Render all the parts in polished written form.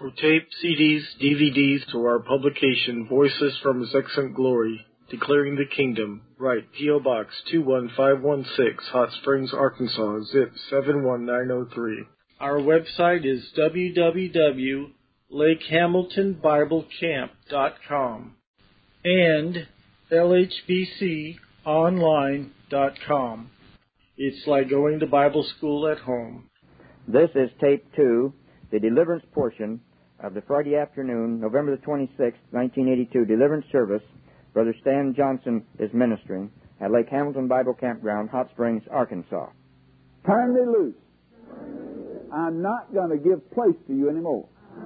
For tape, CDs, DVDs, or our publication, Voices from His Excellent Glory, Declaring the Kingdom, write P.O. Box 21516, Hot Springs, Arkansas, zip 71903. Our website is www.lakehamiltonbiblecamp.com and lhbconline.com. It's like going to Bible school at home. This is tape 2, the deliverance portion of the Friday afternoon, November the 26th, 1982, deliverance service. Brother Stan Johnson is ministering at Lake Hamilton Bible Campground, Hot Springs, Arkansas. Turn me loose. I'm not going to give place to you anymore.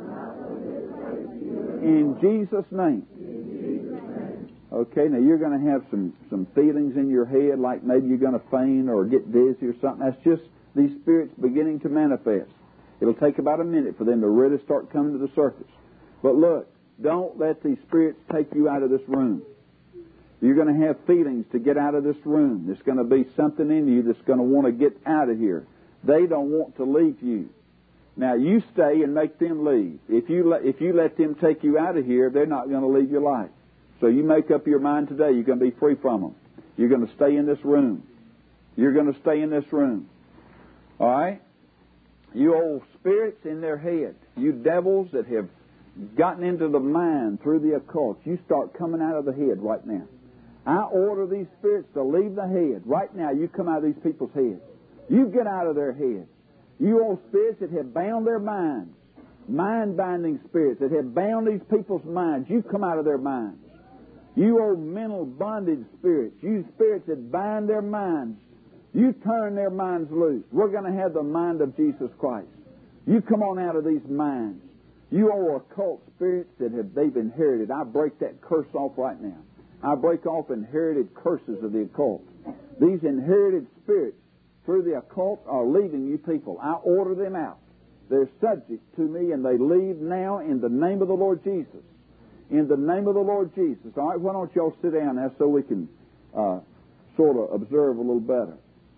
In Jesus' name. Okay, now you're going to have some feelings in your head, like maybe you're going to faint or get dizzy or something. That's just these spirits beginning to manifest. It'll take about a minute for them to really start coming to the surface. But look, don't let these spirits take you out of this room. You're going to have feelings to get out of this room. There's going to be something in you that's going to want to get out of here. They don't want to leave you. Now, you stay and make them leave. If you let them take you out of here, they're not going to leave your life. So you make up your mind today, you're going to be free from them. You're going to stay in this room. You're going to stay in this room. All right? You old spirits in their head, you devils that have gotten into the mind through the occult, you start coming out of the head right now. I order these spirits to leave the head. Right now, you come out of these people's heads. You get out of their heads. You old spirits that have bound their minds, mind-binding spirits that have bound these people's minds, you come out of their minds. You old mental bondage spirits, you spirits that bind their minds, you turn their minds loose. We're going to have the mind of Jesus Christ. You come on out of these minds. You old occult spirits that they've inherited, I break that curse off right now. I break off inherited curses of the occult. These inherited spirits through the occult are leaving you people. I order them out. They're subject to me, and they leave now in the name of the Lord Jesus. In the name of the Lord Jesus. All right, why don't y'all sit down now so we can sort of observe a little better.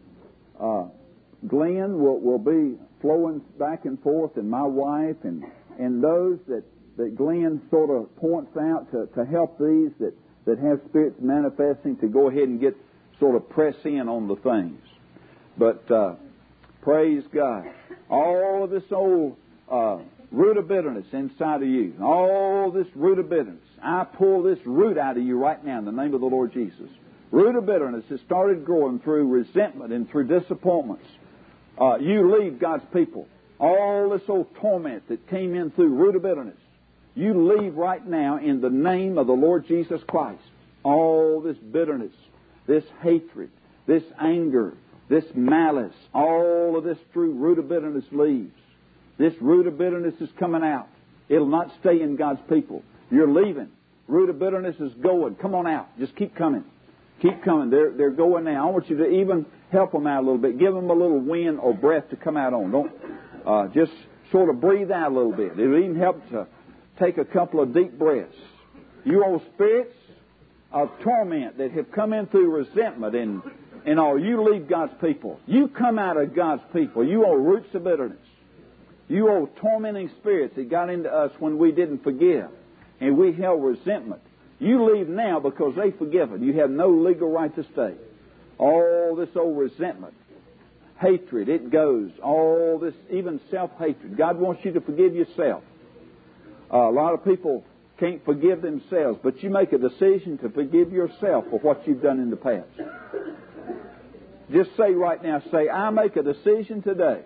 Glenn will be flowing back and forth, and my wife, and those that Glenn sort of points out to help these that have spirits manifesting to go ahead and get sort of press in on the things. But praise God. All of this old root of bitterness inside of you, all this root of bitterness, I pull this root out of you right now in the name of the Lord Jesus. Root of bitterness has started growing through resentment and through disappointments. You leave God's people. All this old torment that came in through root of bitterness, you leave right now in the name of the Lord Jesus Christ. All this bitterness, this hatred, this anger, this malice, all of this through root of bitterness leaves. This root of bitterness is coming out. It'll not stay in God's people. You're leaving. Root of bitterness is going. Come on out. Just keep coming. Keep coming. They're going now. I want you to even help them out a little bit. Give them a little wind or breath to come out on. Don't just sort of breathe out a little bit. It'll even help to take a couple of deep breaths. You old spirits of torment that have come in through resentment and all, you leave God's people. You come out of God's people. You old roots of bitterness. You old tormenting spirits that got into us when we didn't forgive and we held resentment. You leave now because they've forgiven. You have no legal right to stay. All this old resentment, hatred, it goes. All this, even self-hatred. God wants you to forgive yourself. A lot of people can't forgive themselves, but you make a decision to forgive yourself for what you've done in the past. Just say right now, say, I make a decision today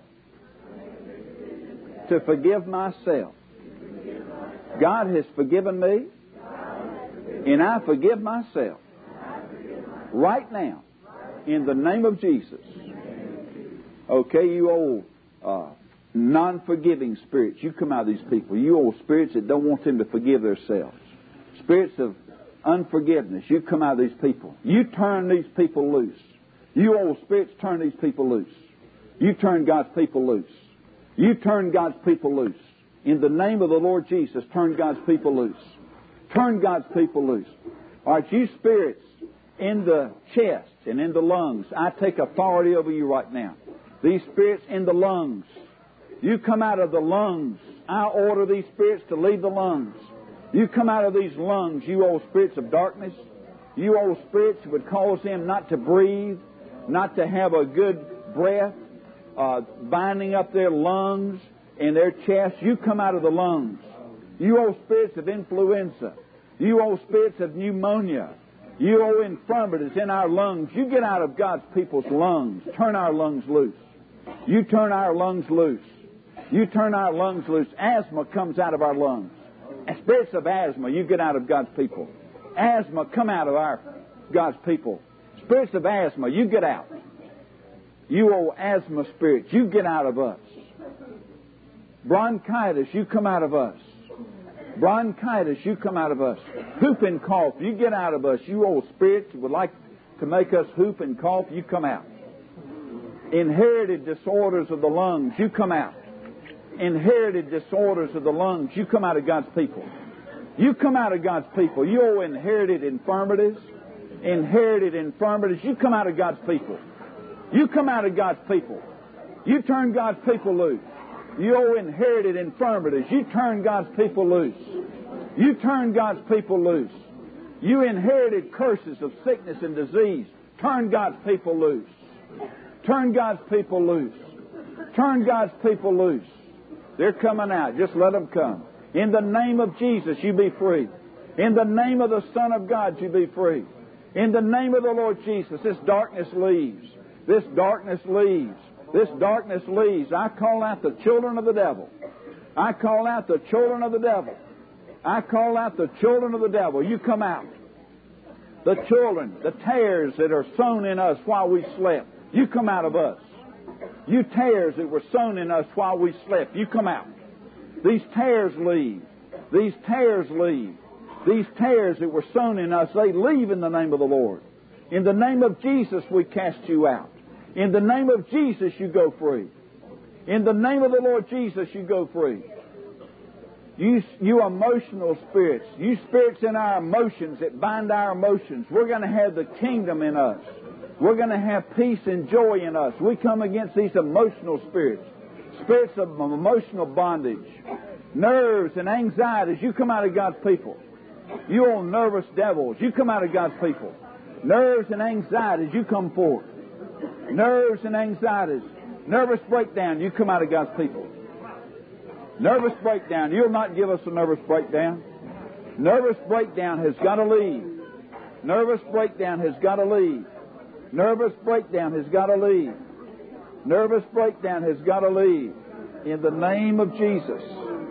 to forgive myself. God has forgiven me, and I forgive myself right now in the name of Jesus. Okay, you old non-forgiving spirits, you come out of these people. You old spirits that don't want them to forgive themselves. Spirits of unforgiveness, you come out of these people. You turn these people loose. You old spirits, turn these people loose. You turn God's people loose. You turn God's people loose. In the name of the Lord Jesus, turn God's people loose. Turn God's people loose. All right, you spirits in the chest and in the lungs, I take authority over you right now. These spirits in the lungs, you come out of the lungs. I order these spirits to leave the lungs. You come out of these lungs, you old spirits of darkness. You old spirits would cause them not to breathe, not to have a good breath, binding up their lungs and their chest. You come out of the lungs. You old spirits of influenza. You old spirits of pneumonia. You old infirmities in our lungs. You get out of God's people's lungs. Turn our lungs loose. You turn our lungs loose. You turn our lungs loose. Asthma comes out of our lungs. Spirits of asthma, you get out of God's people. Asthma, come out of God's people. Spirits of asthma, you get out. You old asthma spirits, you get out of us. Bronchitis, you come out of us. Bronchitis, you come out of us. Whoop and cough, you get out of us. You old spirits that would like to make us whoop and cough, you come out. Inherited disorders of the lungs, you come out. Inherited disorders of the lungs, you come out of God's people. You come out of God's people. You old inherited infirmities, you come out of God's people. You come out of God's people. You turn God's people loose. You old inherited infirmities, you turn God's people loose. You turn God's people loose. You inherited curses of sickness and disease, turn God's people loose. Turn God's people loose. Turn God's people loose. They're coming out. Just let them come. In the name of Jesus, you be free. In the name of the Son of God, you be free. In the name of the Lord Jesus, this darkness leaves. This darkness leaves. This darkness leaves. I call out the children of the devil. I call out the children of the devil. I call out the children of the devil. You come out. The children, the tares that are sown in us while we slept, you come out of us. You tares that were sown in us while we slept, you come out. These tares leave. These tares leave. These tares that were sown in us, they leave in the name of the Lord. In the name of Jesus, we cast you out. In the name of Jesus, you go free. In the name of the Lord Jesus, you go free. You emotional spirits, you spirits in our emotions that bind our emotions, we're going to have the kingdom in us. We're going to have peace and joy in us. We come against these emotional spirits, spirits of emotional bondage, nerves and anxieties. You come out of God's people. You old nervous devils, you come out of God's people. Nerves and anxieties, you come forth. Nerves and anxieties, nervous breakdown, you come out of God's people. Nervous breakdown, you'll not give us a nervous breakdown. Nervous breakdown has got to leave. Nervous breakdown has got to leave. Nervous breakdown has got to leave. Nervous breakdown has got to leave. In the name of Jesus.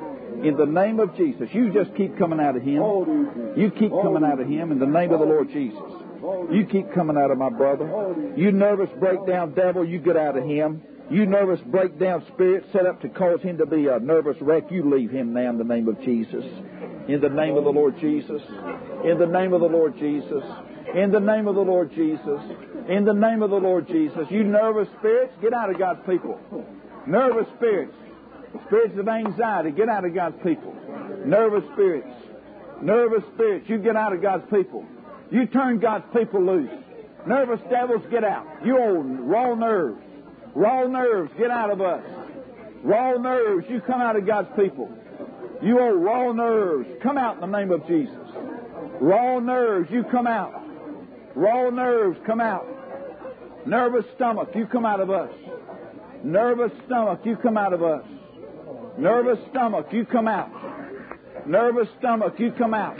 In the name of Jesus. You just keep coming out of Him. You keep coming out of Him in the name of the Lord Jesus. You keep coming out of my brother. You nervous breakdown devil, you get out of him. You nervous breakdown spirit set up to cause him to be a nervous wreck, you leave him now in the name of Jesus. In the name of the Lord Jesus. In the name of the Lord Jesus. In the name of the Lord Jesus. In the name of the Lord Jesus. You nervous spirits, get out of God's people. Nervous spirits. Spirits of anxiety, get out of God's people. Nervous spirits. Nervous spirits, you get out of God's people. You turn God's people loose. Nervous devils, get out. You old raw nerves. Raw nerves, get out of us. Raw nerves, you come out of God's people. You old raw nerves, come out in the name of Jesus. Raw nerves, you come out. Raw nerves, come out. Nervous stomach, you come out of us. Nervous stomach, you come out of us. Nervous stomach, you come out. Nervous stomach, you come out.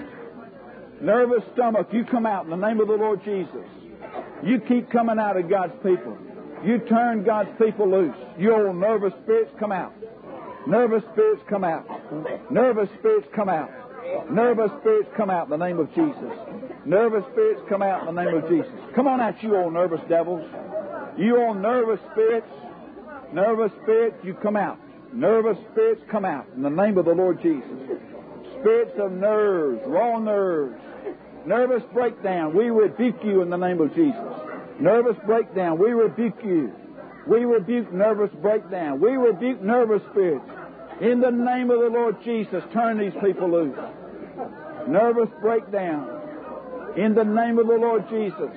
Nervous stomach, you come out in the name of the Lord Jesus. You keep coming out of God's people. You turn God's people loose. You old nervous spirits, come out. Nervous spirits, come out. Nervous spirits, come out. Nervous spirits, come out in the name of Jesus. Nervous spirits, come out in the name of Jesus. Come on out, you old nervous devils. You old nervous spirits. Nervous spirits, you come out. Nervous spirits, come out in the name of the Lord Jesus. Spirits of nerves, raw nerves, nervous breakdown, we rebuke you in the name of Jesus. Nervous breakdown, we rebuke you. We rebuke nervous breakdown. We rebuke nervous spirits. In the name of the Lord Jesus, turn these people loose. Nervous breakdown. In the name of the Lord Jesus.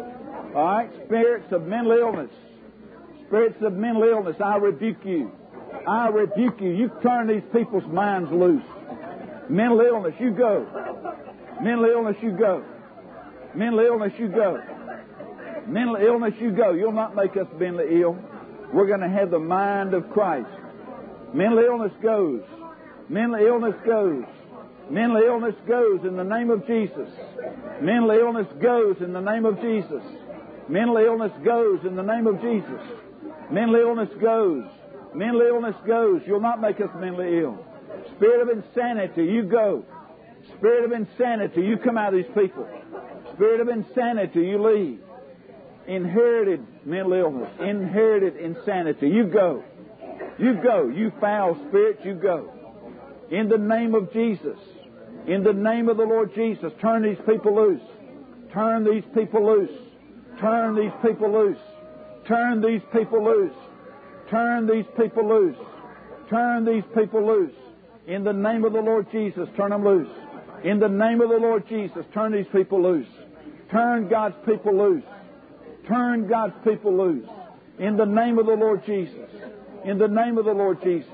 All right, spirits of mental illness. Spirits of mental illness, I rebuke you. I rebuke you. You turn these people's minds loose. Mental illness, you go. Mental illness, you go. Mental illness, you go. Mental illness, you go. You'll not make us mentally ill. We're going to have the mind of Christ. Mental illness goes. Mental illness goes. Mental illness goes in the name of Jesus. Mental illness goes in the name of Jesus. Mental illness goes in the name of Jesus. Mental illness goes. Mental illness goes. You'll not make us mentally ill. Spirit of insanity, you go. Spirit of insanity, you come out of these people. Spirit of insanity, you leave. Inherited mental illness, inherited insanity, you go. You go. You foul spirit, you go. In the name of Jesus. In the name of the Lord Jesus, turn these people loose. Turn these people loose. Turn these people loose. Turn these people loose. Turn these people loose. Turn these people loose. In the name of the Lord Jesus, turn them loose. In the name of the Lord Jesus, turn these people loose. Turn God's people loose. Turn God's people loose. In the name of the Lord Jesus. In the name of the Lord Jesus.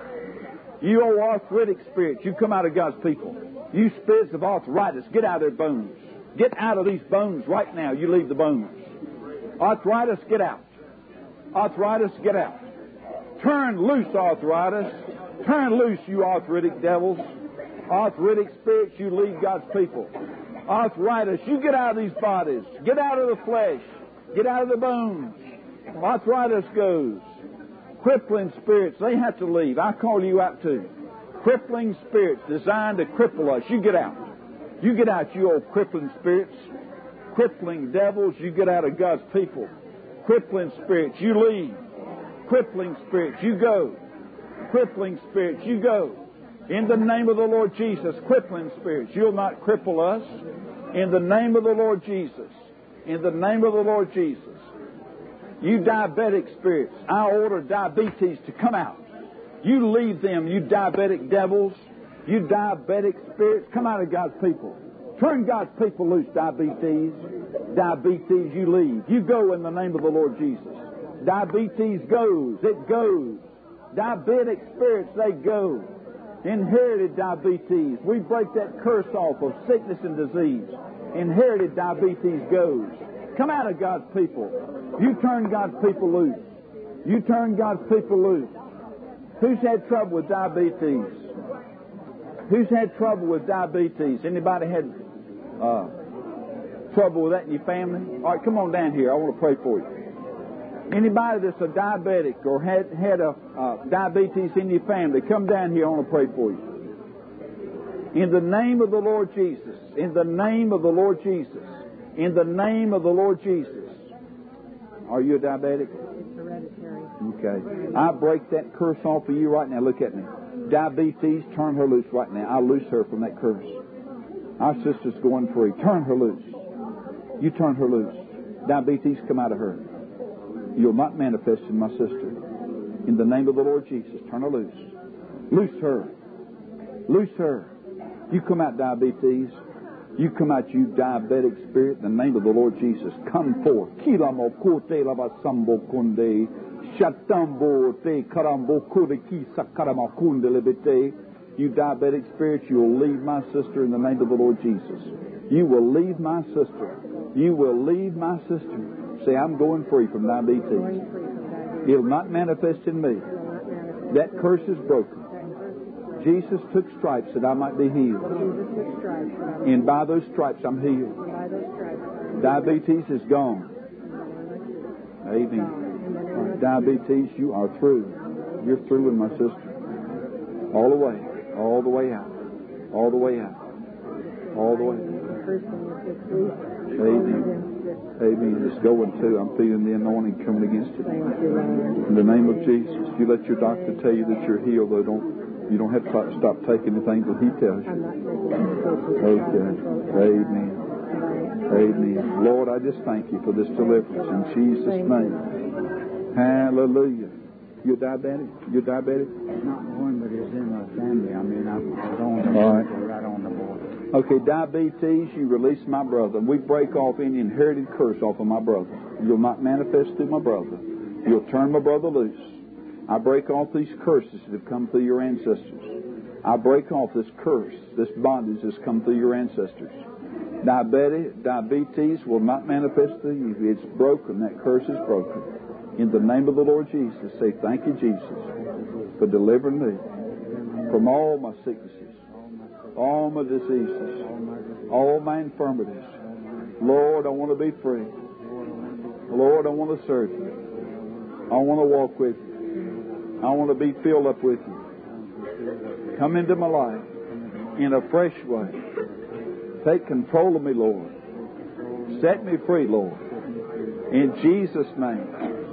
You old arthritic spirits, you come out of God's people. You spirits of arthritis, get out of their bones. Get out of these bones right now. You leave the bones. Arthritis, get out. Arthritis, get out. Turn loose, arthritis. Turn loose, you arthritic devils. Arthritic spirits, you leave God's people. Arthritis, you get out of these bodies. Get out of the flesh. Get out of the bones. Arthritis goes. Crippling spirits, they have to leave. I call you out too. Crippling spirits designed to cripple us. You get out. You get out, you old crippling spirits. Crippling devils, you get out of God's people. Crippling spirits, you leave. Crippling spirits, you go. Crippling spirits, you go. In the name of the Lord Jesus, crippling spirits, you'll not cripple us. In the name of the Lord Jesus. In the name of the Lord Jesus. You diabetic spirits, I order diabetes to come out. You leave them, you diabetic devils. You diabetic spirits, come out of God's people. Turn God's people loose, diabetes. Diabetes, you leave. You go in the name of the Lord Jesus. Diabetes goes. It goes. Diabetic spirits, they go. Inherited diabetes. We break that curse off of sickness and disease. Inherited diabetes goes. Come out of God's people. You turn God's people loose. You turn God's people loose. Who's had trouble with diabetes? Who's had trouble with diabetes? Anybody had trouble with that in your family? All right, come on down here. I want to pray for you. Anybody that's a diabetic or had a diabetes in your family, come down here. I want to pray for you. In the name of the Lord Jesus. In the name of the Lord Jesus. In the name of the Lord Jesus. Are you a diabetic? It's hereditary. Okay. I break that curse off of you right now. Look at me. Diabetes, turn her loose right now. I'll loose her from that curse. Our sister's going free. Turn her loose. You turn her loose. Diabetes, come out of her. You'll not manifest in my sister. In the name of the Lord Jesus, turn her loose. Loose her. Loose her. You come out, diabetes. You come out, you diabetic spirit, in the name of the Lord Jesus. Come forth. You diabetic spirit, you will leave my sister in the name of the Lord Jesus. You will leave my sister. You will leave my sister. Say, I'm going free from diabetes. It'll not manifest in me. That curse is broken. Jesus took stripes that I might be healed. And by those stripes I'm healed. Diabetes is gone. Amen. Diabetes, you are through. You're through with my sister. All the way. All the way out. All the way out. All the way. Amen. Amen. It's going too. I'm feeling the anointing coming against it. In the name of Jesus. You let your doctor tell you that you're healed, though. You don't have to stop taking anything that he tells you. Okay. Amen. Amen. Lord, I just thank you for this deliverance in Jesus' name. Hallelujah. You're diabetic? You're diabetic? Not one, but it's in my family. I mean, I was on the border, right on the border. Okay, diabetes, you release my brother. We break off any inherited curse off of my brother. You'll not manifest through my brother. You'll turn my brother loose. I break off these curses that have come through your ancestors. I break off this curse, this bondage that's come through your ancestors. Diabetes will not manifest through you. It's broken. That curse is broken. In the name of the Lord Jesus, say, thank you, Jesus, for delivering me from all my sicknesses, all my diseases, all my infirmities. Lord, I want to be free. Lord, I want to serve you. I want to walk with you. I want to be filled up with you. Come into my life in a fresh way. Take control of me, Lord. Set me free, Lord. In Jesus' name.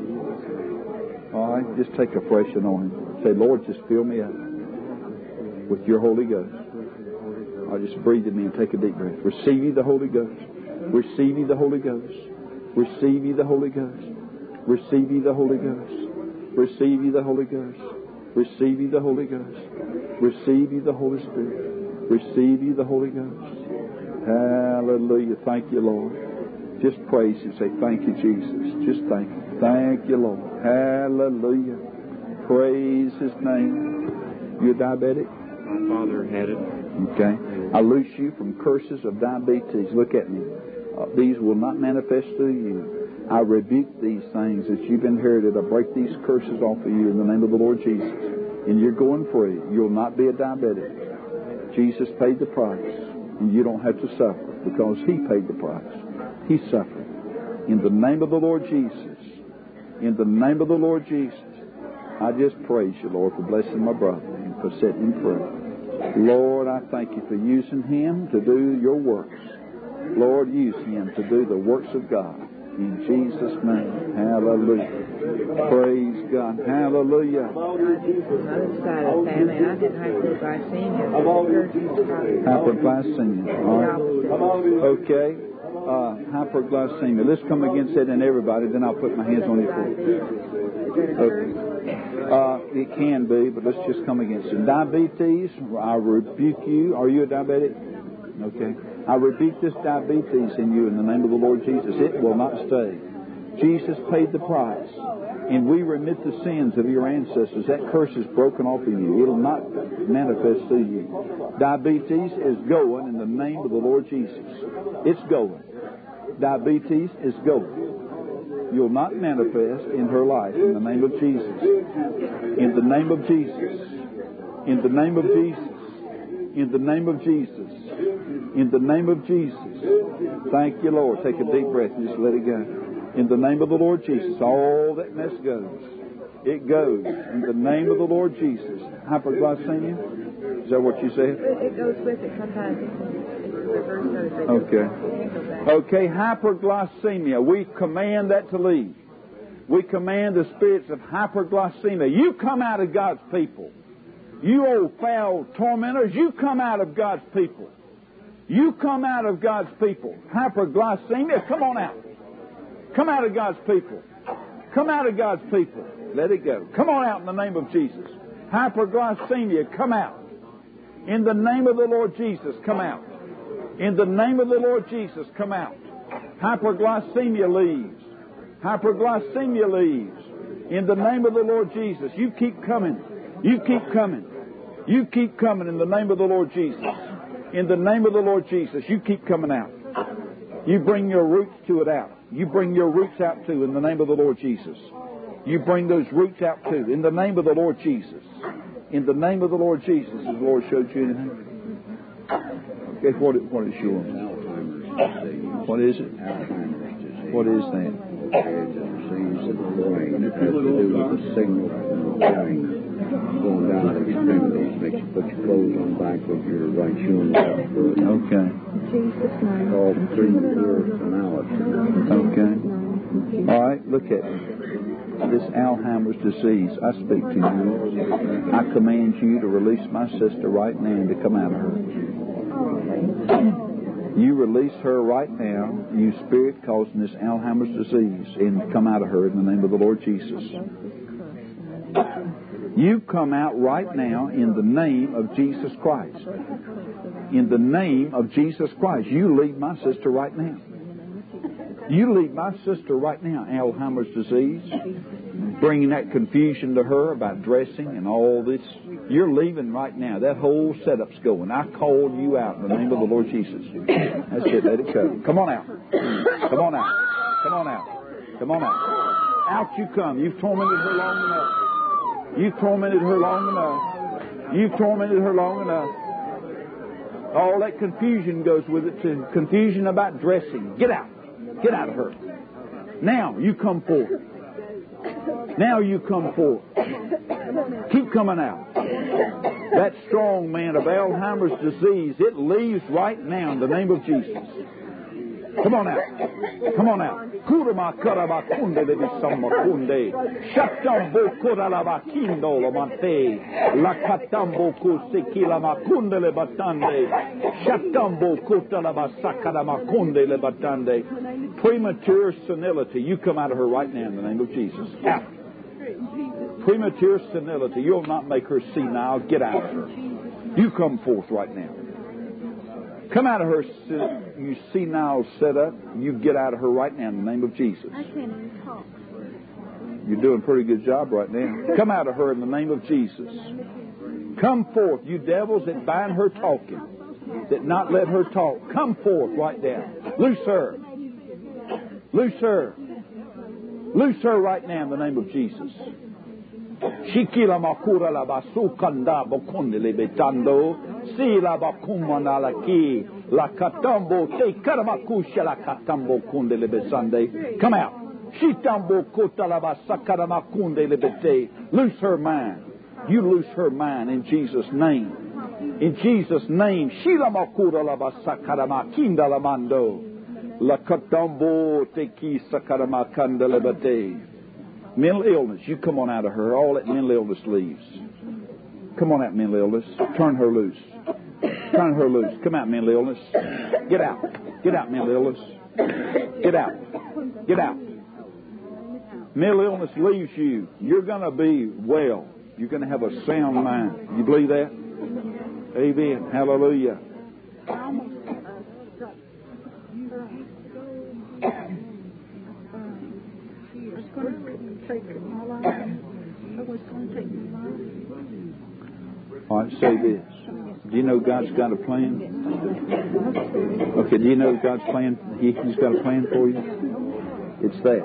All right, just take a fresh anointing. Say, Lord, just fill me up with your Holy Ghost. I'll just breathe in me and take a deep breath. Receive ye the Holy Ghost. Receive ye the Holy Ghost. Receive ye the Holy Ghost. Receive ye the Holy Ghost. Receive ye the Holy Ghost. Receive ye the Holy Ghost. Receive ye the Holy Spirit. Receive ye the Holy Ghost. Hallelujah. Thank you, Lord. Just praise Him. Say, thank you, Jesus. Just thank you. Thank you, Lord. Hallelujah. Praise His name. You're diabetic? My father had it. Okay. I loose you from curses of diabetes. Look at me. These will not manifest through you. I rebuke these things that you've inherited. I break these curses off of you in the name of the Lord Jesus. And you're going free. You'll not be a diabetic. Jesus paid the price. And you don't have to suffer because He paid the price. He suffered. In the name of the Lord Jesus. In the name of the Lord Jesus. I just praise you, Lord, for blessing my brother and for setting him free. Lord, I thank you for using him to do your works. Lord, use him to do the works of God. In Jesus' name. Hallelujah. Praise God. Hallelujah. Mother's side of the family, and I had hyperglycemia. Hyperglycemia. All right. Okay. Hyperglycemia. Let's come against it in everybody, then I'll put my hands on your foot. Okay. It can be, but let's just come against it. Diabetes, I rebuke you. Are you a diabetic? Okay. I rebuke this diabetes in you in the name of the Lord Jesus. It will not stay. Jesus paid the price, and we remit the sins of your ancestors. That curse is broken off of you. It will not manifest through you. Diabetes is going in the name of the Lord Jesus. It's going. Diabetes is going. You'll not manifest in her life in the name of Jesus. In the name of Jesus. In the name of Jesus. In the name of Jesus. In the name of Jesus. Thank you, Lord. Take a deep breath and just let it go. In the name of the Lord Jesus. All that mess goes. It goes. In the name of the Lord Jesus. Hyperglycemia? Is that what you said? It goes with it sometimes. Okay, hyperglycemia. We command that to leave. We command the spirits of hyperglycemia. You come out of God's people. You old foul tormentors, you come out of God's people. You come out of God's people. Hyperglycemia, come on out. Come out of God's people. Come out of God's people. Let it go. Come on out in the name of Jesus. Hyperglycemia, come out. In the name of the Lord Jesus, come out. In the name of the Lord Jesus, come out. Hyperglycemia leaves. Hyperglycemia leaves. In the name of the Lord Jesus, you keep coming. You keep coming. You keep coming in the name of the Lord Jesus. In the name of the Lord Jesus, you keep coming out. You bring your roots to it out. You bring your roots out too in the name of the Lord Jesus. You bring those roots out too in the name of the Lord Jesus. In the name of the Lord Jesus. Has the Lord showed you anything? Okay, what is yours? What is it? What is that? It's a disease of the brain. It has to do with the signal from the brain going down to the extremities. Makes you put your clothes on backwards, your right shoe on the left foot. Okay. It's called premature analysis. Okay. All right, look at me. This Alzheimer's disease, I speak to you. I command you to release my sister right now and to come out of her. You release her right now, you spirit causing this Alzheimer's disease, and come out of her in the name of the Lord Jesus. You come out right now in the name of Jesus Christ. In the name of Jesus Christ. You leave my sister right now. You leave my sister right now, Alzheimer's disease. bringing that confusion to her about dressing and all this. You're leaving right now. That whole setup's going. I called you out in the name of the Lord Jesus. That's it. Let it go. Come on out. Come on out. Come on out. Come on out. Out you come. You've tormented her long enough. You've tormented her long enough. You've tormented her long enough. All that confusion goes with it, to confusion about dressing. Get out. Get out of her. Now you come forth. Now you come forth. Keep coming out. That strong man of Alzheimer's disease, it leaves right now in the name of Jesus. Come on out. Come on out. Kurama karaba kunde de bisamma kunde. Shatambo koralaba kindo lo mante. La katambo kusekila makunde le batande. Shatambo kotalaba sakada makunde le batande. Premature senility. You come out of her right now in the name of Jesus. Out. Premature senility. You'll not make her senile. Get out of her. You come forth right now. Come out of her, you senile setup. You get out of her right now in the name of Jesus. I can't even talk. You're doing a pretty good job right now. Come out of her in the name of Jesus. Come forth, you devils that bind her talking, that not let her talk. Come forth right now. Loose her. Loose her. Loose her right now in the name of Jesus. Shikila makura la basukanda bokonde le betando. Si la bakumana la ki la katambo te karamakusha la katambo kunde le besande. Come out. Shitambo kota la basakara makunde le bete. Loose her mind. You loose her mind in Jesus' name. In Jesus' name. Shila makura la basakara makinda la mando. La katambo te ki sakara makanda le bete. Mental illness, you come on out of her. All that mental illness leaves. Come on out, mental illness. Turn her loose. Turn her loose. Come out, mental illness. Get out. Get out, mental illness. Get out. Get out. Mental illness leaves you. You're going to be well. You're going to have a sound mind. You believe that? Amen. Hallelujah. All right, say this. Do you know God's got a plan? Okay, do you know God's plan? He's got a plan for you? It's that.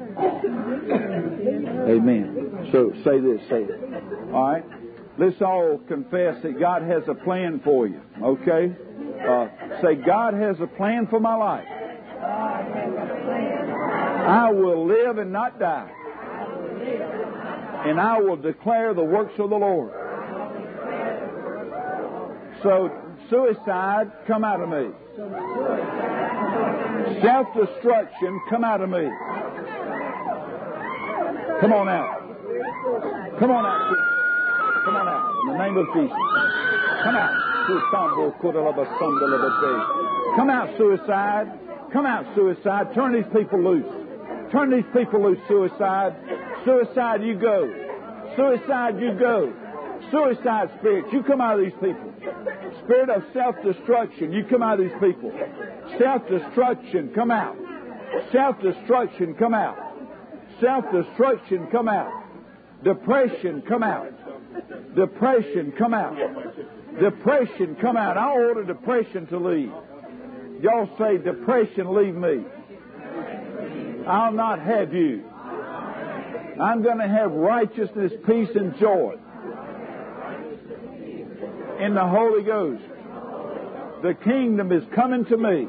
Amen. So say this, say it. All right? Let's all confess that God has a plan for you. Okay? Say, God has a plan for my life. I will live and not die. And I will declare the works of the Lord. So, suicide, come out of me. Self-destruction, come out of me. Come on out. Come on out. Come on out. In the name of Jesus. Come out. Come out, suicide. Come out, suicide. Turn these people loose. Turn these people loose, suicide. Suicide, you go. Suicide, you go. Suicide spirit, you come out of these people. Spirit of self-destruction, you come out of these people. Self-destruction, come out. Self-destruction, come out. Self-destruction, come out. Depression, come out. Depression, come out. Depression, come out. I order depression to leave. Y'all say, depression, leave me. I'll not have you. I'm going to have righteousness, peace, and joy in the Holy Ghost. The kingdom is coming to me.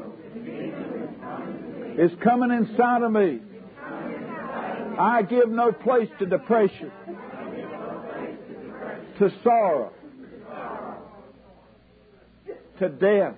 It's coming inside of me. I give no place to depression, to sorrow, to death,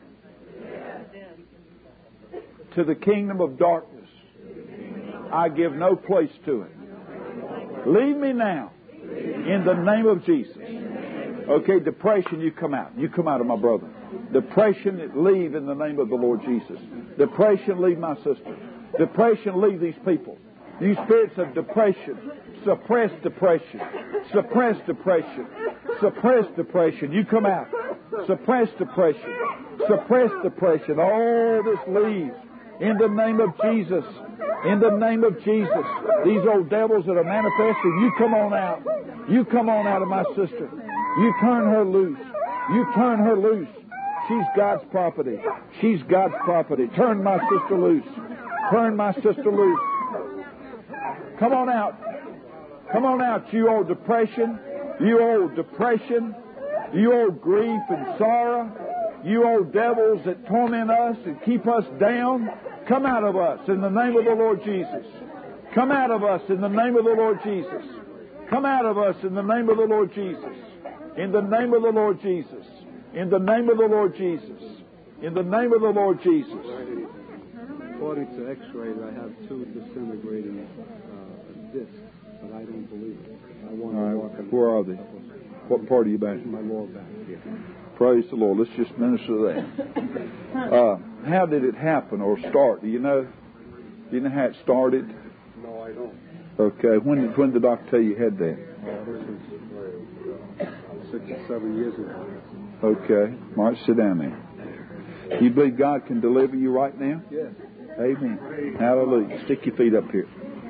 to the kingdom of darkness. I give no place to it. Leave me now in the name of Jesus. Okay, depression, you come out. You come out of my brother. Depression, leave in the name of the Lord Jesus. Depression, leave my sister. Depression, leave these people. You spirits of depression, suppress depression. Suppress depression. Suppress depression. You come out. Suppress depression. Suppress depression. All this leaves in the name of Jesus. In the name of Jesus, these old devils that are manifesting, you come on out. You come on out of my sister. You turn her loose. You turn her loose. She's God's property. She's God's property. Turn my sister loose. Turn my sister loose. Come on out. Come on out, you old depression. You old depression. You old grief and sorrow. You old devils that torment us and keep us down. Come out of us in the name of the Lord Jesus. Come out of us in the name of the Lord Jesus. Come out of us in the name of the Lord Jesus. In the name of the Lord Jesus. In the name of the Lord Jesus. In the name of the Lord Jesus. According to X-rays, I have 2 disintegrating discs, but I don't believe it. I want to walk. Where are they? What part are you back? My lower back here. Praise the Lord. Let's just minister to that. How did it happen or start? Do you know? Do you know how it started? No, I don't. Okay. When did the doctor tell you had that? This is 6 or 7 years ago. Okay. All right, sit down there. You believe God can deliver you right now? Yes. Amen. Hallelujah. Stick your feet up here.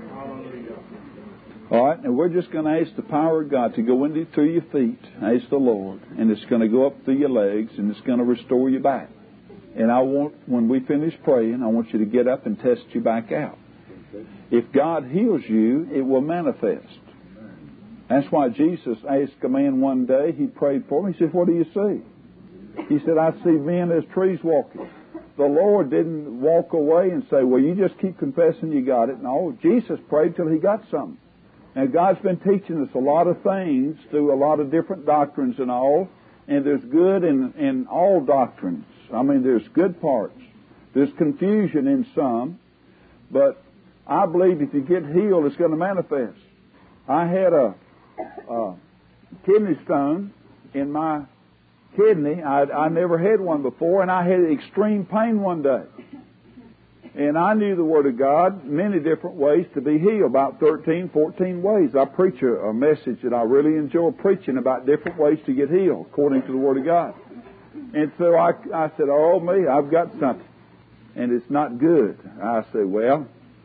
All right, now we're just going to ask the power of God to go into through your feet, ask the Lord, and it's going to go up through your legs, and it's going to restore you back. And I want, when we finish praying, I want you to get up and test you back out. If God heals you, it will manifest. That's why Jesus asked a man one day, he prayed for him, he said, "What do you see?" He said, "I see men as trees walking." The Lord didn't walk away and say, "Well, you just keep confessing you got it." No, Jesus prayed till he got something. And God's been teaching us a lot of things through a lot of different doctrines and all, and there's good in all doctrines. I mean, there's good parts. There's confusion in some, but I believe if you get healed, it's going to manifest. I had a kidney stone in my kidney. I never had one before, and I had extreme pain one day. And I knew the Word of God, many different ways to be healed, about 13, 14 ways. I preach a message that I really enjoy preaching about different ways to get healed, according to the Word of God. And so I said, "Oh, me, I've got something, and it's not good." I said, "Well,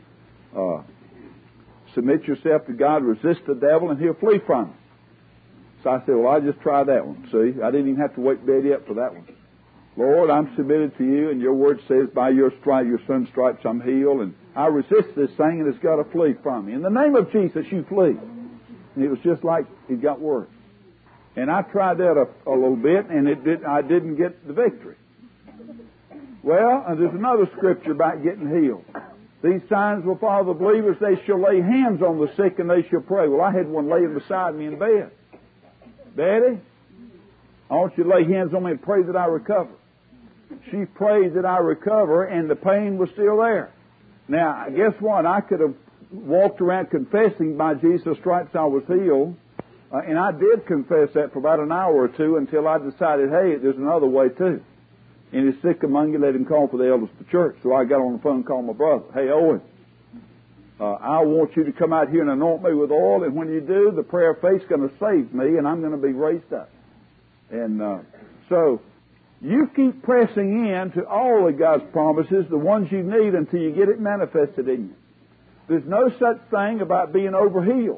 submit yourself to God, resist the devil, and he'll flee from you." So I said, "Well, I'll just try that one." See, I didn't even have to wake Betty up for that one. "Lord, I'm submitted to you, and your word says, by your son's stripes, I'm healed, and I resist this thing, and it's got to flee from me. In the name of Jesus, you flee." And it was just like it got worse. And I tried that a little bit, and I didn't get the victory. Well, and there's another scripture about getting healed. "These signs will follow the believers. They shall lay hands on the sick, and they shall pray." Well, I had one laying beside me in bed. "Daddy, I want you to lay hands on me and pray that I recover." She prayed that I recover, and the pain was still there. Now, guess what? I could have walked around confessing by Jesus' stripes I was healed, and I did confess that for about an hour or two until I decided, hey, there's another way too. "And is sick among you, let him call for the elders of the church." So I got on the phone and called my brother. "Hey, Owen, I want you to come out here and anoint me with oil, and when you do, the prayer of faith is going to save me, and I'm going to be raised up." And so you keep pressing in to all of God's promises, the ones you need, until you get it manifested in you. There's no such thing about being overhealed.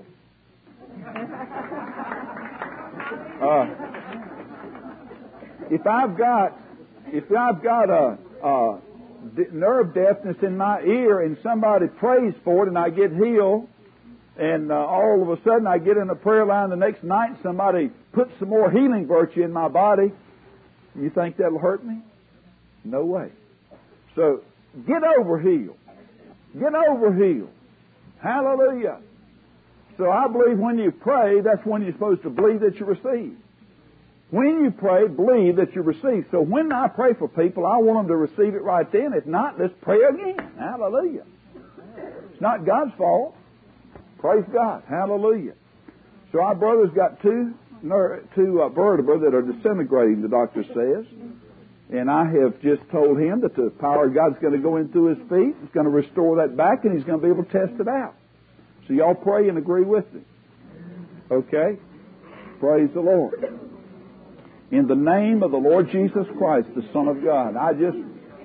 If I've got a nerve deafness in my ear and somebody prays for it and I get healed, and all of a sudden I get in a prayer line the next night and somebody puts some more healing virtue in my body, you think that'll hurt me? No way. So get over healed. Get over healed. Hallelujah. So I believe when you pray, that's when you're supposed to believe that you receive. When you pray, believe that you receive. So when I pray for people, I want them to receive it right then. If not, let's pray again. Hallelujah. It's not God's fault. Praise God. Hallelujah. So our brother's got two vertebrae that are disintegrating, the doctor says. And I have just told him that the power of God's going to go in through his feet. It's going to restore that back, and he's going to be able to test it out. So y'all pray and agree with me. Okay? Praise the Lord. In the name of the Lord Jesus Christ, the Son of God, I just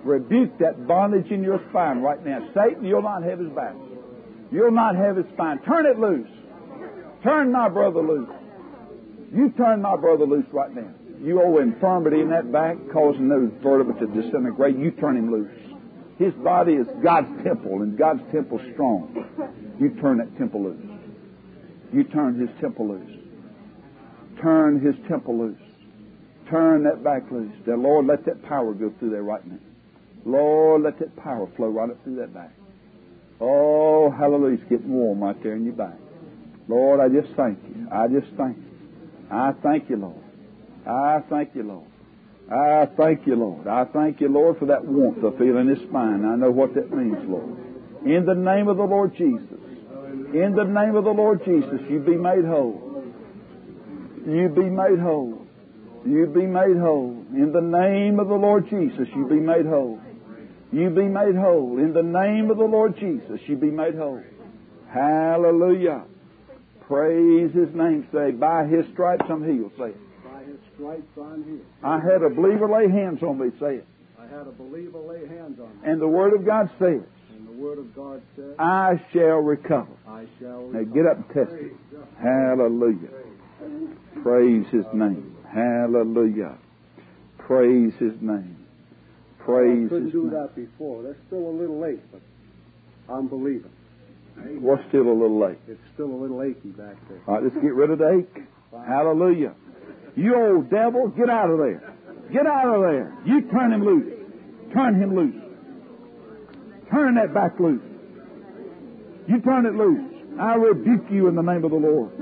Rebuke that bondage in your spine right now. Satan, you'll not have his back. You'll not have his spine. Turn it loose. Turn my brother loose. You turn my brother loose right now. You owe infirmity in that back, causing those vertebrae to disintegrate. You turn him loose. His body is God's temple, and God's temple is strong. You turn that temple loose. You turn his temple loose. Turn his temple loose. Turn that back loose. Now, Lord, let that power go through there right now. Lord, let that power flow right up through that back. Oh, hallelujah. It's getting warm right there in your back. Lord, I just thank you. I just thank you. I thank you, Lord. I thank you, Lord. I thank you, Lord. I thank you, Lord, for that warmth I feel in his spine. I know what that means, Lord. In the name of the Lord Jesus. In the name of the Lord Jesus, you be made whole. You be made whole. You be made whole. In the name of the Lord Jesus, you be made whole. You be made whole. In the name of the Lord Jesus, you be made whole. Hallelujah. Praise his name. Say, by his stripes I'm healed. Say it. By his stripes I'm healed. I had a believer lay hands on me. Say it. I had a believer lay hands on me. And the Word of God says, And the Word of God says, I shall recover. I shall Now recover. get up and test it. Hallelujah. Praise his name. Hallelujah. Praise his name. Praise I couldn't his do name. that before. That's still a little late, but I'm believing. What's still a little late? It's still a little achy back there. All right, let's get rid of the ache. Hallelujah. You old devil, get out of there. Get out of there. You turn him loose. Turn him loose. Turn that back loose. You turn it loose. I rebuke you in the name of the Lord.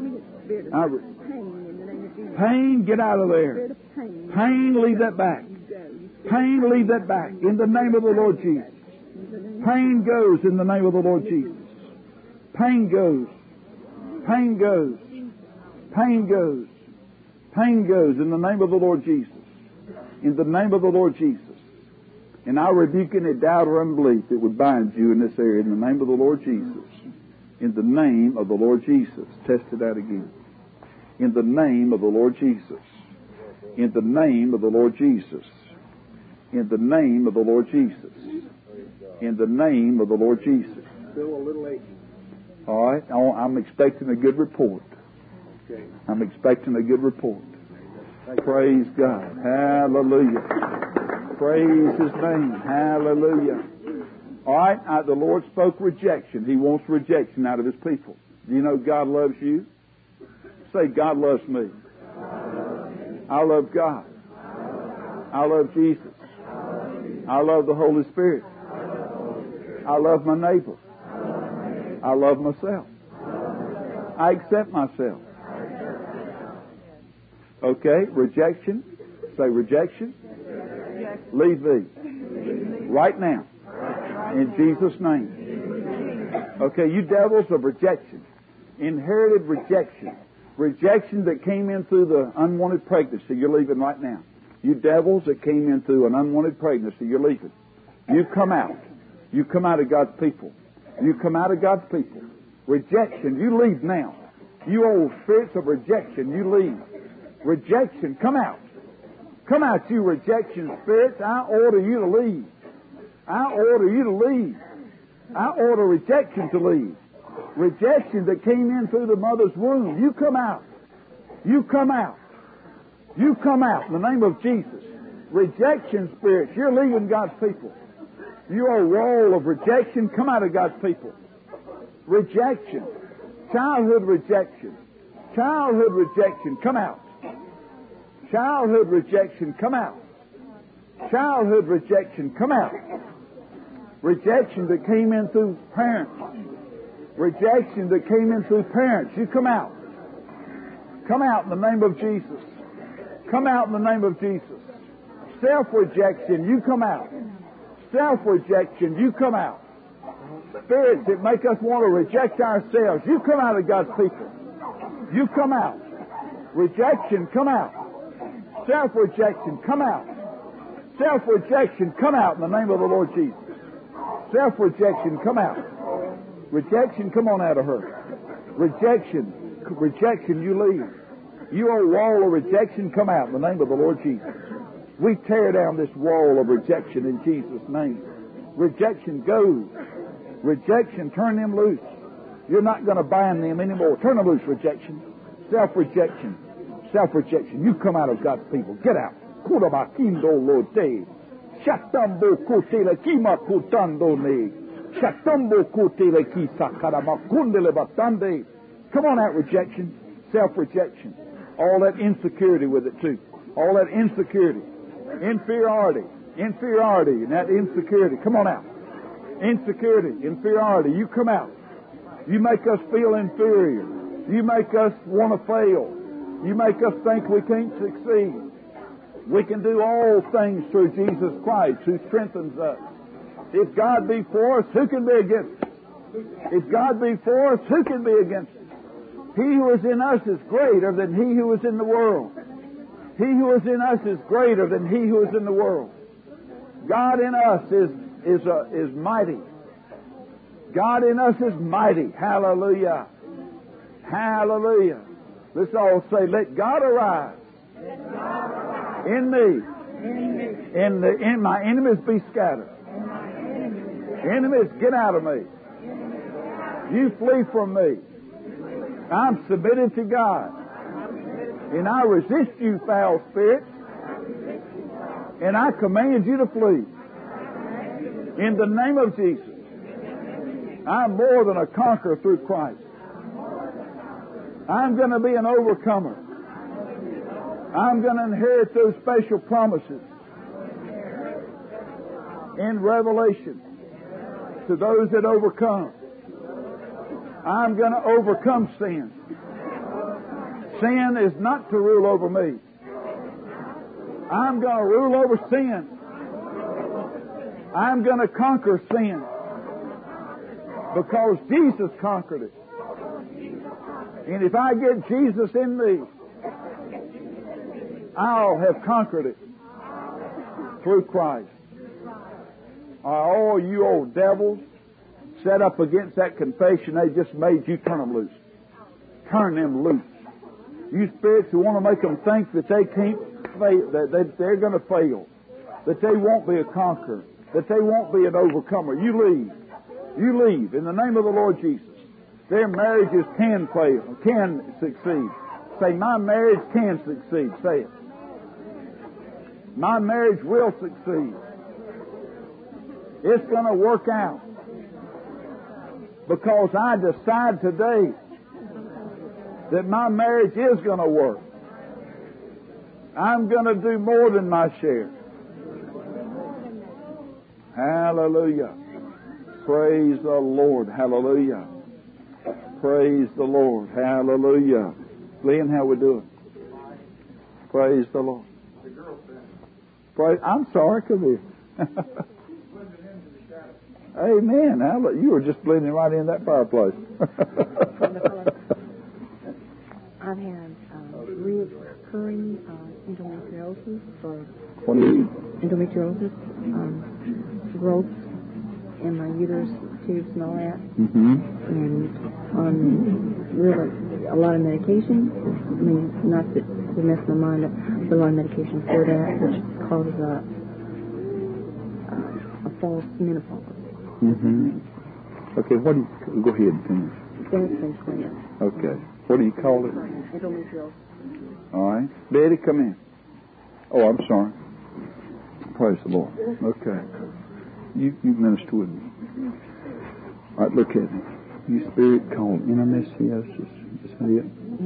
Pain, get out of there. Pain, leave that back. Pain, leave that back. In the name of the Lord Jesus. Pain goes in the name of the Lord Jesus. Pain goes. Pain goes. Pain goes. Pain goes in the name of the Lord Jesus. In the name of the Lord Jesus. And I rebuke any doubt or unbelief that would bind you in this area in the name of the Lord Jesus. In the name of the Lord Jesus. Test it out again. In the name of the Lord Jesus. In the name of the Lord Jesus. In the name of the Lord Jesus. In the name of the Lord Jesus. Still a little achy. All right. I'm expecting a good report. Okay. I'm expecting a good report. Praise God. Hallelujah. Praise his name. Hallelujah. All right. The Lord spoke rejection. He wants rejection out of his people. Do you know God loves you? Say, God loves me. I love God. I love Jesus. I love the Holy Spirit. I love my neighbor. I love myself. I accept myself. Okay, rejection. Say rejection. Leave thee. Right now. In Jesus' name. Okay, you devils of rejection. Inherited rejection. Rejection that came in through the unwanted pregnancy. You're leaving right now. You devils that came in through an unwanted pregnancy. You're leaving. You come out. You come out of God's people. You come out of God's people. Rejection. You leave now. You old spirits of rejection. You leave. Rejection. Come out. Come out, you rejection spirits. I order you to leave. I order you to leave. I order rejection to leave. Rejection that came in through the mother's womb. You come out. You come out. You come out in the name of Jesus. Rejection spirits. You're leaving God's people. You're a wall of rejection. Come out of God's people. Rejection. Childhood rejection. Childhood rejection. Come out. Childhood rejection. Come out. Childhood rejection. Come out. Rejection that came in through parents. Rejection that came in through parents. You come out. Come out in the name of Jesus. Come out in the name of Jesus. Self-rejection. You come out. Self-rejection. You come out. Spirits that make us want to reject ourselves. You come out of God's people. You come out. Rejection. Come out. Self-rejection. Come out. Self-rejection. Come out in the name of the Lord Jesus. Self-rejection. Come out. Rejection. Come on out of her. Rejection. Rejection. You leave. You old wall of rejection. Come out in the name of the Lord Jesus. We tear down this wall of rejection in Jesus' name. Rejection goes. Rejection, turn them loose. You're not going to bind them anymore. Turn them loose, rejection. Self-rejection. Self-rejection. You come out of God's people. Get out. Kurabakindo lote. Shatambo kotele kima kutando ne. Shatambo kotele ki sakarabakundele batande. Come on out, rejection. Self-rejection. All that insecurity with it, too. All that insecurity. Inferiority. Inferiority and that insecurity. Come on out. Insecurity, inferiority. You come out. You make us feel inferior. You make us want to fail. You make us think we can't succeed. We can do all things through Jesus Christ who strengthens us. If God be for us, who can be against us? If God be for us, who can be against us? He who is in us is greater than he who is in the world. He who is in us is greater than he who is in the world. God in us is mighty. God in us is mighty. Hallelujah. Hallelujah. Let's all say, let God arise in me. In my enemies be scattered. Enemies, get out of me. You flee from me. I'm submitted to God. And I resist you, foul spirits. And I command you to flee. In the name of Jesus. I'm more than a conqueror through Christ. I'm going to be an overcomer. I'm going to inherit those special promises in Revelation to those that overcome. I'm going to overcome sin. Sin is not to rule over me. I'm going to rule over sin. I'm going to conquer sin because Jesus conquered it. And if I get Jesus in me, I'll have conquered it through Christ. All you old devils set up against that confession they just made, you turn them loose. Turn them loose. You spirits who want to make them think that they can't fail, that they're going to fail, that they won't be a conqueror, that they won't be an overcomer. You leave. You leave in the name of the Lord Jesus. Their marriages can fail, can succeed. Say, my marriage can succeed. Say it. My marriage will succeed. It's going to work out. Because I decide today that my marriage is going to work. I'm going to do more than my share. Hallelujah. Praise the Lord. Hallelujah. Praise the Lord. Hallelujah. Glenn, how we doing? Praise the Lord. I'm sorry. Come here. Amen. You were just blending right in that fireplace. I've had recurring endometriosis for endometriosis, growth in my uterus tubes and all that, and on really a lot of medication. I mean, not to mess my mind up, but a lot of medication for that, which causes a false menopause. Okay, what do you... Go ahead, finish. That's basically it. Okay. What do you call it? Endometriosis. All right. Betty, come in. Oh, I'm sorry. Praise the Lord. Okay. You minister with me. All right, look at me. You spirit called endometriosis. Is that it?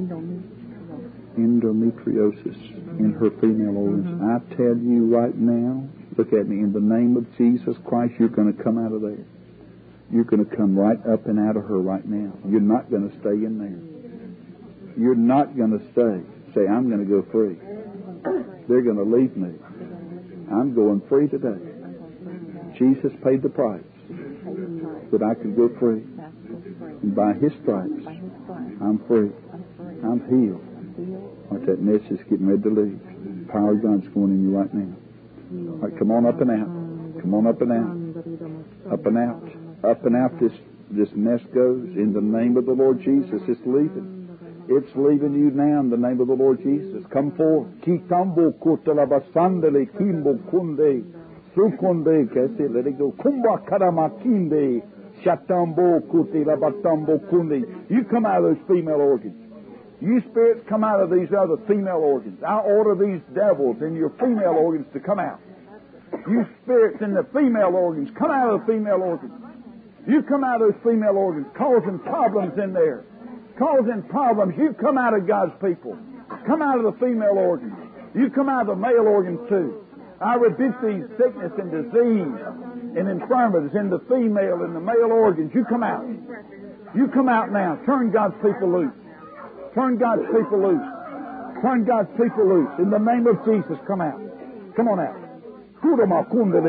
Endometriosis in her female organs. I tell you right now, look at me, in the name of Jesus Christ, you're going to come out of there. You're going to come right up and out of her right now. You're not going to stay in there. You're not going to stay. Say, I'm going to go free. They're going to leave me. I'm going free today. Jesus paid the price that I could go free. And by His stripes, I'm free. I'm healed. Like that message getting ready to leave. The power of God's going in you right now. All right, come on up and out. Come on up and out. Up and out. Up and out this mess goes. In the name of the Lord Jesus, it's leaving. It's leaving you now in the name of the Lord Jesus. Come forth. Kitambo kutalabasandele kimbo kunde. Sukunde kese. Let it go. Kumba karamakinde. Shatambo kutilabatambo kunde. You come out of those female organs. You spirits come out of these other female organs. I order these devils in your female organs to come out. You spirits in the female organs, come out of the female organs. You come out of those female organs, causing problems in there. Causing problems. You come out of God's people. Come out of the female organs. You come out of the male organs too. I rebuke these sickness and disease and infirmities in the female and the male organs. You come out. You come out now. Turn God's people loose. Turn God's people loose. Turn God's people loose. In the name of Jesus, come out. Come on out. Come out of there.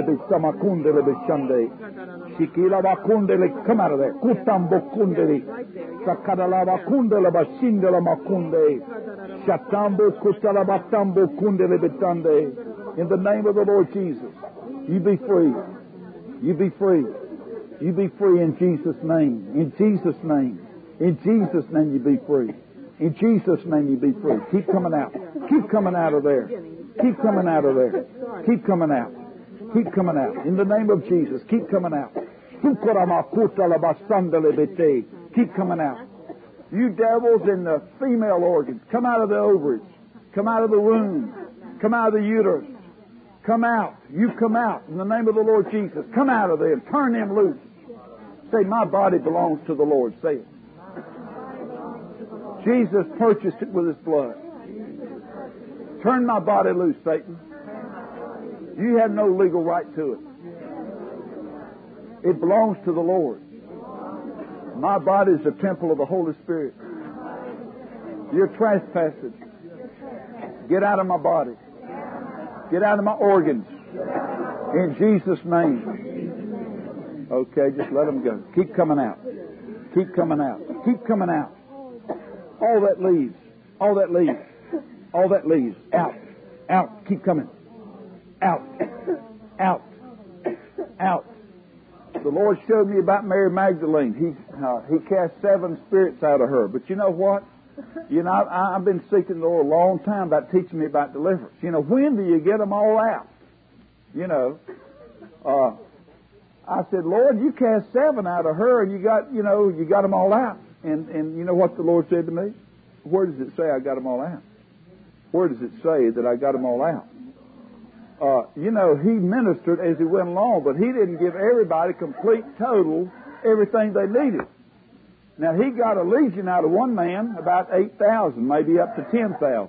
In the name of the Lord Jesus, you be free. You be free. You be free in Jesus' name. In Jesus' name. In Jesus' name you be free. In Jesus' name you be free. Keep coming out. Keep coming out of there. Keep coming out of there. Keep coming out. Keep coming out. In the name of Jesus, keep coming out. Keep coming out. You devils in the female organs, come out of the ovaries. Come out of the womb. Come out of the uterus. Come out. You come out in the name of the Lord Jesus. Come out of there. Turn them loose. Say, my body belongs to the Lord. Say it. Jesus purchased it with His blood. Turn my body loose, Satan. You have no legal right to it. It belongs to the Lord. My body is the temple of the Holy Spirit. You're trespassing. Get out of my body. Get out of my organs. In Jesus' name. Okay, just let them go. Keep coming out. Keep coming out. Keep coming out. All that leaves. All that leaves. All that leaves. Out. Out. Keep coming. Out. Out. Out. The Lord showed me about Mary Magdalene. He cast 7 spirits out of her. But you know what? I've been seeking the Lord a long time about teaching me about deliverance. When do you get them all out? I said, Lord, you cast 7 out of her and you got them all out. And you know what the Lord said to me? Where does it say I got them all out? Where does it say that I got them all out? He ministered as he went along, but he didn't give everybody complete, total, everything they needed. Now, he got a legion out of one man, about 8,000, maybe up to 10,000.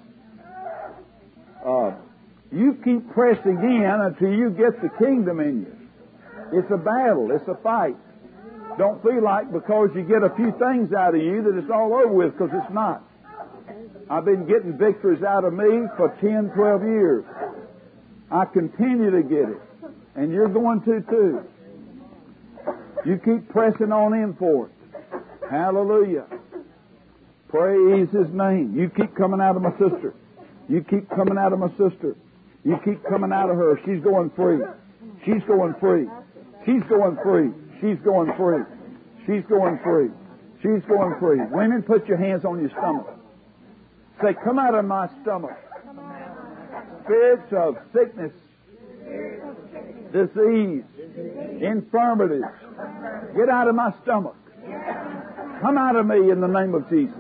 You keep pressing in until you get the kingdom in you. It's a battle. It's a fight. Don't feel like because you get a few things out of you that it's all over with, because it's not. I've been getting victories out of me for 10, 12 years. I continue to get it. And you're going to too. You keep pressing on in for it. Hallelujah. Praise His name. You keep coming out of my sister. You keep coming out of my sister. You keep coming out of her. She's going free. She's going free. She's going free. She's going free. She's going free. She's going free. Women, put your hands on your stomach. Say, come out of my stomach. Spirits of sickness, disease, infirmities. Get out of my stomach. Come out of me in the name of Jesus.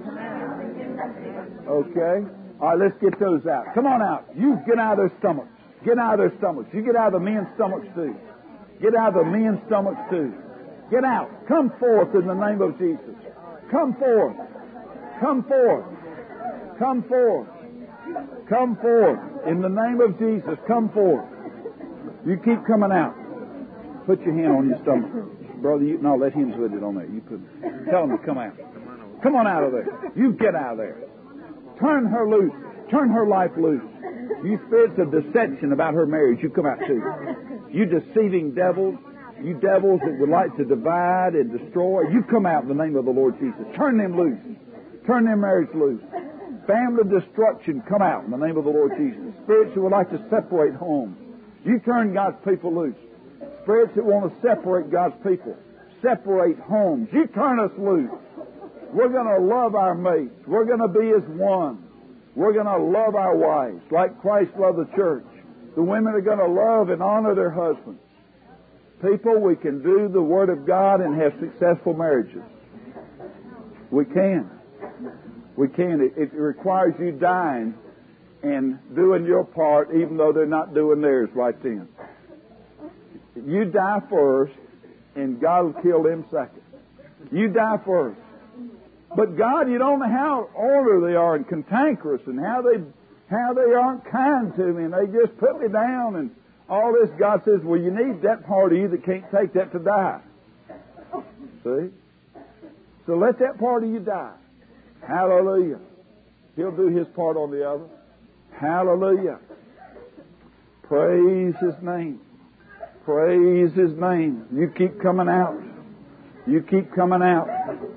Okay? All right, let's get those out. Come on out. You get out of their stomachs. Get out of their stomachs. You get out of the men's stomachs too. Get out of the men's stomachs too. Get out. Come forth in the name of Jesus. Come forth. Come forth. Come forth. Come forth. In the name of Jesus, come forth. You keep coming out. Put your hand on your stomach. Brother, no, let him put it on there. You put it. Tell him to come out. Come on out of there. You get out of there. Turn her loose. Turn her life loose. You spirits of deception about her marriage, you come out too. You deceiving devils. You devils that would like to divide and destroy. You come out in the name of the Lord Jesus. Turn them loose. Turn their marriage loose. Family destruction, come out in the name of the Lord Jesus. Spirits that would like to separate homes. You turn God's people loose. Spirits that want to separate God's people. Separate homes. You turn us loose. We're going to love our mates. We're going to be as one. We're going to love our wives like Christ loved the church. The women are going to love and honor their husbands. People, we can do the Word of God and have successful marriages. We can. We can. It requires you dying and doing your part even though they're not doing theirs right then. You die first and God will kill them second. You die first. But God, you don't know how orderly they are and cantankerous and how they aren't kind to me and they just put me down and all this. God says, well, you need that part of you that can't take that to die. See? So let that part of you die. Hallelujah. He'll do His part on the other. Hallelujah. Praise His name. Praise His name. You keep coming out. You keep coming out.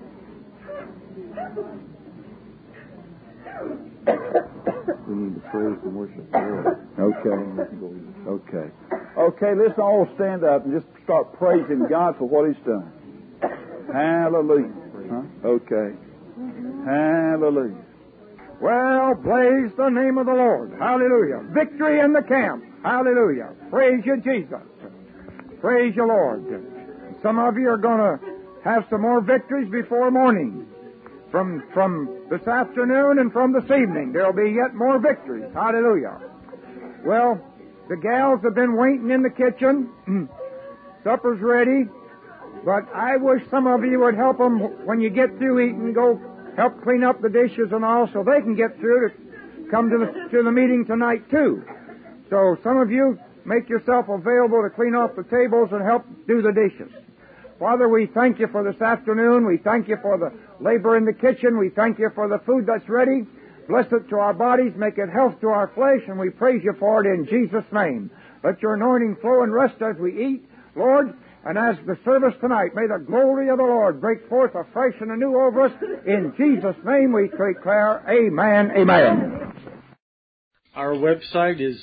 We need to praise and worship the Lord. Okay, let's all stand up and just start praising God for what He's done. Hallelujah. Huh? Okay. Hallelujah. Well, praise the name of the Lord. Hallelujah. Victory in the camp. Hallelujah. Praise you, Jesus. Praise you, Lord. Some of you are going to have some more victories before morning. From this afternoon and from this evening, there'll be yet more victories. Hallelujah. Well, the gals have been waiting in the kitchen. Supper's ready. But I wish some of you would help them when you get through eating, go help clean up the dishes and all so they can get through to come to the meeting tonight too. So some of you make yourself available to clean off the tables and help do the dishes. Father, we thank you for this afternoon. We thank you for the labor in the kitchen. We thank you for the food that's ready. Bless it to our bodies. Make it health to our flesh. And we praise you for it in Jesus' name. Let your anointing flow and rest as we eat, Lord. And as the service tonight, may the glory of the Lord break forth afresh and anew over us. In Jesus' name we declare, amen, amen. Our website is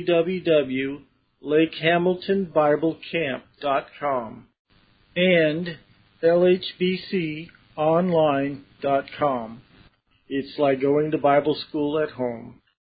www.lakehamiltonbiblecamp.com and lhbconline.com. It's like going to Bible school at home.